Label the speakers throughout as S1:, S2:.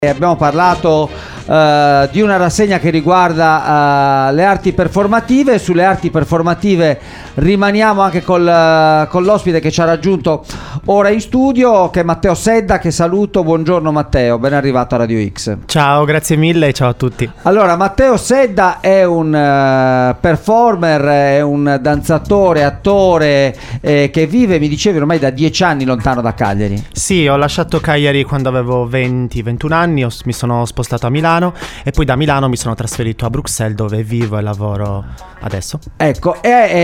S1: Abbiamo parlato di una rassegna che riguarda le arti performative. Sulle arti performative rimaniamo anche con l'ospite che ci ha raggiunto ora in studio, che è Matteo Sedda, che saluto. Buongiorno Matteo, ben arrivato a Radio X.
S2: Ciao, grazie mille, ciao a tutti.
S1: Allora, Matteo Sedda è un performer, è un danzatore, attore che vive, mi dicevi, ormai da 10 anni lontano da Cagliari.
S2: Sì, ho lasciato Cagliari quando avevo 20-21 anni, mi sono spostato a Milano e poi da Milano mi sono trasferito a Bruxelles, dove vivo e lavoro adesso.
S1: Ecco,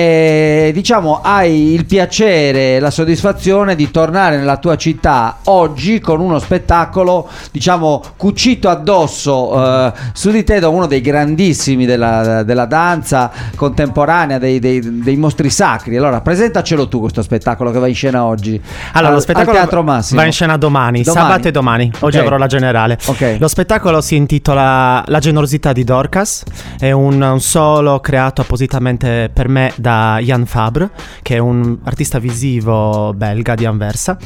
S1: diciamo hai il piacere, la soddisfazione di tornare nella tua città oggi con uno spettacolo, diciamo, cucito addosso su di te da uno dei grandissimi della danza contemporanea, dei mostri sacri. Allora, presentacelo tu questo spettacolo che va in scena oggi.
S2: Allora, lo spettacolo
S1: al Teatro Massimo
S2: va in scena domani, sabato e domani. Oggi avrò la generale.
S1: Okay.
S2: Lo spettacolo si intitola La generosità di Dorcas. È un solo creato appositamente per me da Jan Fabre, che è un artista visivo belga di Anversa.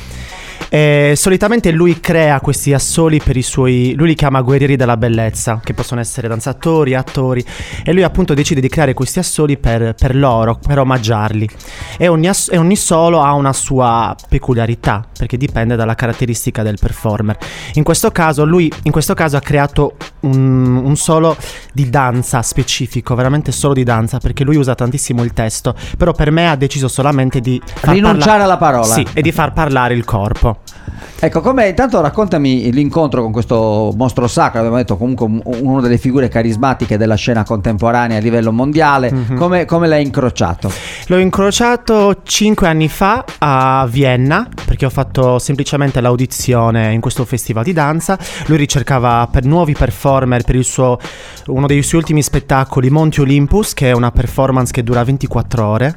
S2: E solitamente lui crea questi assoli per i suoi, lui li chiama guerrieri della bellezza, che possono essere danzatori, attori, e lui appunto decide di creare questi assoli per loro, per omaggiarli. E ogni solo ha una sua peculiarità, perché dipende dalla caratteristica del performer. In questo caso ha creato un solo di danza specifico, veramente solo di danza, perché lui usa tantissimo il testo, però per me ha deciso solamente di
S1: rinunciare alla parola.
S2: Sì, e di far parlare il corpo.
S1: Ecco, com'è? Intanto raccontami l'incontro con questo mostro sacro. Abbiamo detto comunque una delle figure carismatiche della scena contemporanea a livello mondiale. Mm-hmm. Come l'hai incrociato?
S2: L'ho incrociato 5 anni fa a Vienna, perché ho fatto semplicemente l'audizione in questo festival di danza. Lui ricercava per nuovi performer per uno dei suoi ultimi spettacoli, Monti Olympus, che è una performance che dura 24 ore.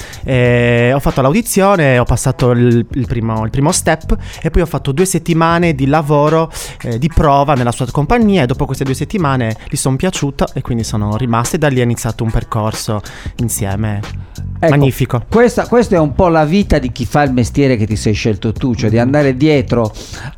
S2: Ho fatto l'audizione, ho passato il primo step e poi ho fatto 2 settimane di lavoro, di prova nella sua compagnia, e dopo queste 2 settimane gli sono piaciuta e quindi sono rimasto, e da lì è iniziato un percorso insieme. Ecco, magnifico.
S1: Questa è un po' la vita di chi fa il mestiere che ti sei scelto tu, cioè di andare dietro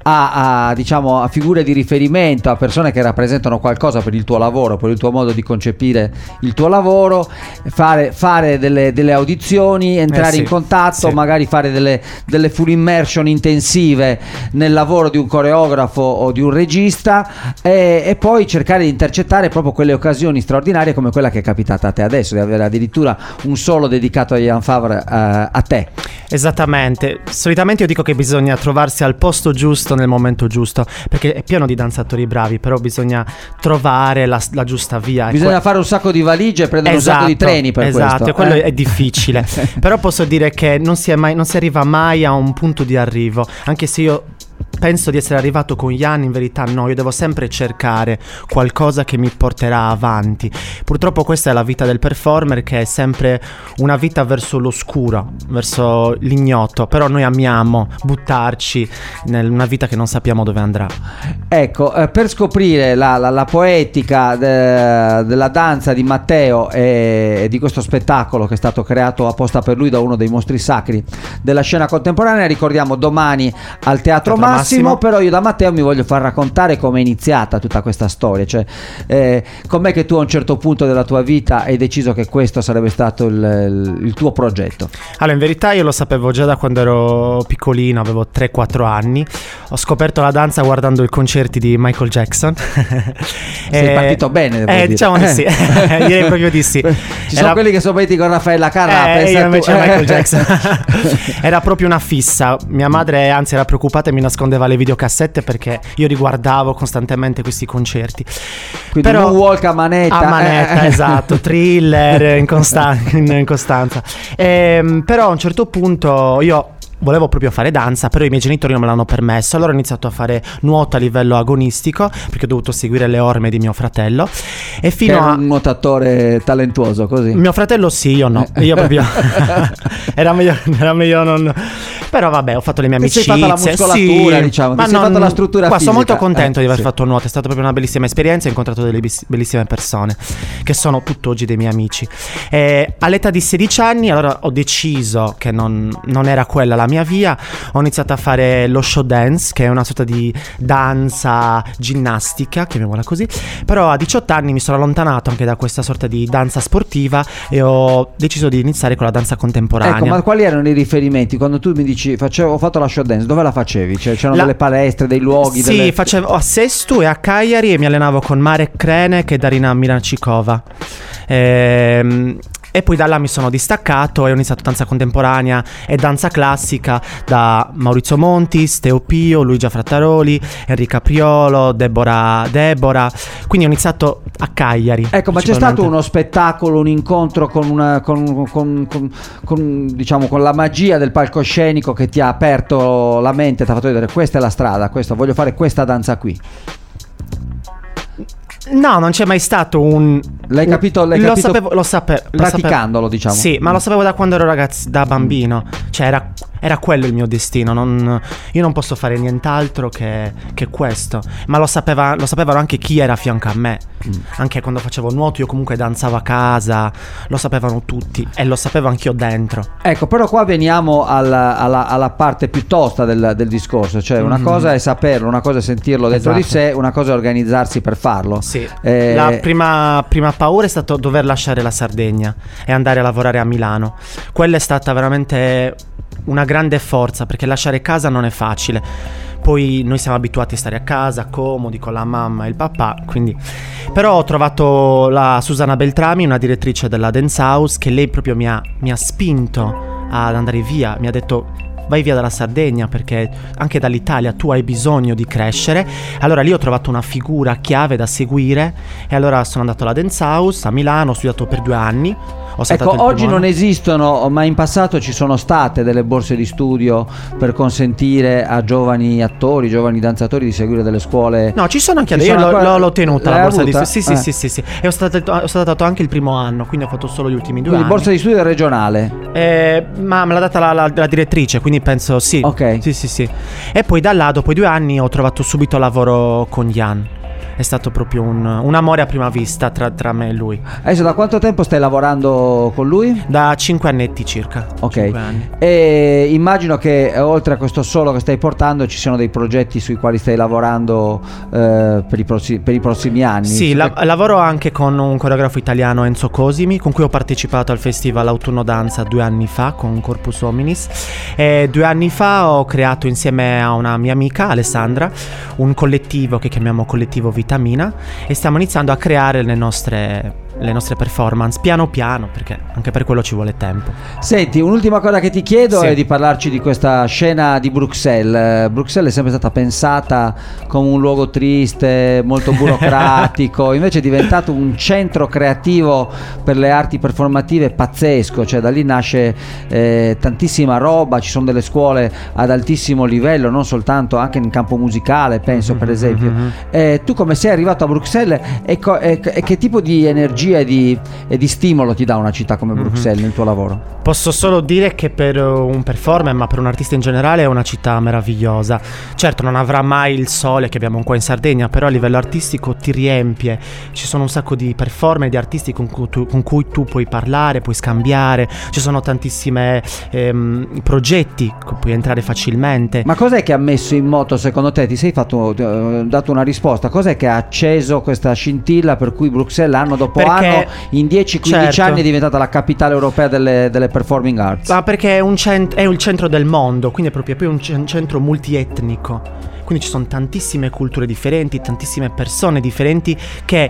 S1: a figure di riferimento, a persone che rappresentano qualcosa per il tuo lavoro, per il tuo modo di concepire il tuo lavoro, fare delle audizioni, entrare in contatto, magari fare delle full immersion intensive nel lavoro di un coreografo o di un regista, e poi cercare di intercettare proprio quelle occasioni straordinarie come quella che è capitata a te adesso, di avere addirittura un solo dedicato a Jan Fabre a te.
S2: Esattamente. Solitamente io dico che bisogna trovarsi al posto giusto nel momento giusto, perché è pieno di danzatori bravi, però bisogna trovare la giusta via.
S1: Bisogna fare un sacco di valigie e prendere un sacco di treni per questo.
S2: Esatto, quello è difficile. Però posso dire che non si arriva mai a un punto di arrivo, anche se io penso di essere arrivato con Jan, in verità no, io devo sempre cercare qualcosa che mi porterà avanti. Purtroppo questa è la vita del performer, che è sempre una vita verso l'oscuro, verso l'ignoto, però noi amiamo buttarci in una vita che non sappiamo dove andrà.
S1: Ecco, per scoprire la poetica della danza di Matteo e di questo spettacolo che è stato creato apposta per lui da uno dei mostri sacri della scena contemporanea, ricordiamo domani al Teatro Massimo. Però io da Matteo mi voglio far raccontare come è iniziata tutta questa storia, cioè com'è che tu a un certo punto della tua vita hai deciso che questo sarebbe stato il tuo progetto?
S2: Allora, in verità io lo sapevo già da quando ero piccolino, avevo 3-4 anni. Ho scoperto la danza guardando i concerti di Michael Jackson.
S1: Sei partito bene, devo dire.
S2: Diciamo di sì. Direi proprio di sì.
S1: Ci sono quelli che sono partiti con Raffaella Carrà,
S2: io invece Michael Jackson. Era proprio una fissa. Mia madre anzi era preoccupata e mi nascondeva le videocassette perché io riguardavo costantemente questi concerti.
S1: Quindi Moonwalk a manetta.
S2: Esatto, Thriller in costanza. Però a un certo punto io volevo proprio fare danza, però i miei genitori non me l'hanno permesso. Allora ho iniziato a fare nuoto a livello agonistico, perché ho dovuto seguire le orme di mio fratello. E fino a
S1: un nuotatore talentuoso così.
S2: Mio fratello sì, io no. Io proprio era meglio non. Però vabbè, ho fatto le mie
S1: Ti sei
S2: amicizie.
S1: fatta la muscolatura, diciamo, ti sei fatta la struttura
S2: qua
S1: fisica.
S2: sono molto contento di aver
S1: sì.
S2: fatto nuoto, è stata proprio una bellissima esperienza, ho incontrato delle bellissime persone che sono tutt'oggi dei miei amici. All'età di 16 anni allora ho deciso che non era quella la mia via, ho iniziato a fare lo show dance, che è una sorta di danza ginnastica, chiamiamola così, però a 18 anni mi sono allontanato anche da questa sorta di danza sportiva e ho deciso di iniziare con la danza contemporanea.
S1: Ecco, ma quali erano i riferimenti? Quando tu mi dici ho fatto la show dance, dove la facevi? Cioè, c'erano delle palestre, dei luoghi?
S2: Sì, facevo a Sestu e a Cagliari e mi allenavo con Marek Krenek e Darina Miranchikova. E poi da là mi sono distaccato e ho iniziato danza contemporanea e danza classica da Maurizio Montis, Teo Pio, Luigia Frattaroli, Enrica Priolo, Deborah. Quindi ho iniziato a Cagliari.
S1: Ecco, ma c'è stato uno spettacolo, un incontro con diciamo con la magia del palcoscenico che ti ha aperto la mente, ti ha fatto vedere questa è la strada, voglio fare questa danza qui.
S2: No, non c'è mai stato un...
S1: L'hai capito?
S2: Lo sapevo
S1: praticandolo, diciamo.
S2: Sì, ma lo sapevo da quando ero da bambino. Cioè era quello il mio destino. Io non posso fare nient'altro che questo. Ma lo sapevano anche chi era a fianco a me. Anche quando facevo nuoto io comunque danzavo a casa. Lo sapevano tutti e lo sapevo anch'io dentro.
S1: Ecco, però qua veniamo alla parte più tosta del discorso. Cioè una cosa è saperlo, una cosa è sentirlo dentro di sé, una cosa è organizzarsi per farlo.
S2: Sì. La prima paura è stato dover lasciare la Sardegna e andare a lavorare a Milano. Quella è stata veramente una grande forza, perché lasciare casa non è facile. Poi noi siamo abituati a stare a casa, comodi, con la mamma e il papà, quindi... Però ho trovato la Susanna Beltrami, una direttrice della Dance House, che lei proprio mi ha spinto ad andare via. Mi ha detto: vai via dalla Sardegna perché anche dall'Italia tu hai bisogno di crescere. Allora lì ho trovato una figura chiave da seguire e allora sono andato alla Dance House a Milano, ho studiato per 2 anni.
S1: Ecco, oggi non esistono, ma in passato ci sono state delle borse di studio per consentire a giovani attori, giovani danzatori di seguire delle scuole.
S2: No, ci sono anche adesso. Io l'ho tenuta la borsa di studio. Sì. E ho stato anche il primo anno, quindi ho fatto solo gli ultimi 2 anni.
S1: Borsa di studio regionale?
S2: Ma me l'ha data la direttrice, quindi penso sì.
S1: Ok.
S2: Sì. E poi da là, dopo i 2 anni, ho trovato subito lavoro con Jan. È stato proprio un amore a prima vista tra me e lui.
S1: Adesso da quanto tempo stai lavorando con lui?
S2: Da 5 annetti circa.
S1: Ok.
S2: 5 anni.
S1: E immagino che oltre a questo solo che stai portando ci siano dei progetti sui quali stai lavorando per i prossimi anni.
S2: Sì, lavoro anche con un coreografo italiano, Enzo Cosimi, con cui ho partecipato al festival Autunno Danza 2 anni fa con Corpus Hominis. E 2 anni fa ho creato insieme a una mia amica Alessandra un collettivo che chiamiamo Collettivo Vitamina e stiamo iniziando a creare le nostre performance piano piano, perché anche per quello ci vuole tempo.
S1: Senti, un'ultima cosa che ti chiedo è di parlarci di questa scena di Bruxelles. Bruxelles è sempre stata pensata come un luogo triste, molto burocratico, invece è diventato un centro creativo per le arti performative pazzesco, cioè da lì nasce tantissima roba, ci sono delle scuole ad altissimo livello, non soltanto, anche in campo musicale, penso per esempio. Tu come sei arrivato a Bruxelles e che tipo di energia e di stimolo ti dà una città come Bruxelles nel tuo lavoro?
S2: Posso solo dire che per un performer, ma per un artista in generale, è una città meravigliosa. Certo non avrà mai il sole che abbiamo qua in Sardegna, però a livello artistico ti riempie. Ci sono un sacco di performer, di artisti con cui tu puoi parlare, puoi scambiare. Ci sono tantissimi progetti, puoi entrare facilmente.
S1: Ma cos'è che ha messo in moto, secondo te? Ti sei dato una risposta? Cos'è che ha acceso questa scintilla per cui Bruxelles anno dopo anno, in 10-15 anni, è diventata la capitale europea delle performing arts?
S2: Ma perché è il centro del mondo, quindi è proprio un centro multietnico. Quindi ci sono tantissime culture differenti, tantissime persone differenti che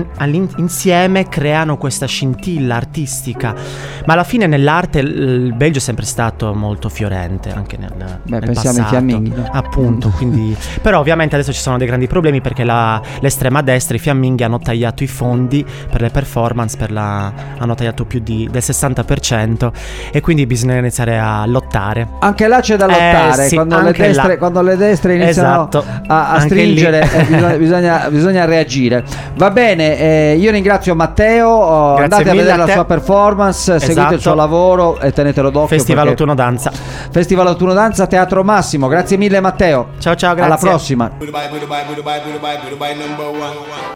S2: insieme creano questa scintilla artistica. Ma alla fine nell'arte il Belgio è sempre stato molto fiorente, anche nel
S1: pensiamo
S2: passato,
S1: ai fiamminghi, no?
S2: Appunto, quindi però ovviamente adesso ci sono dei grandi problemi perché l'estrema destra, i fiamminghi, hanno tagliato i fondi per le performance, hanno tagliato più del 60%, e quindi bisogna iniziare a lottare.
S1: Anche là c'è da lottare,
S2: sì,
S1: quando le destre iniziano
S2: Esatto.
S1: a stringere, bisogna reagire. Va bene, io ringrazio Matteo, andate a vedere la sua performance, seguite il suo lavoro e tenetelo d'occhio.
S2: Festival Autunno Danza.
S1: Festival Autunno Danza, Teatro Massimo. Grazie mille Matteo.
S2: Ciao, grazie.
S1: Alla prossima.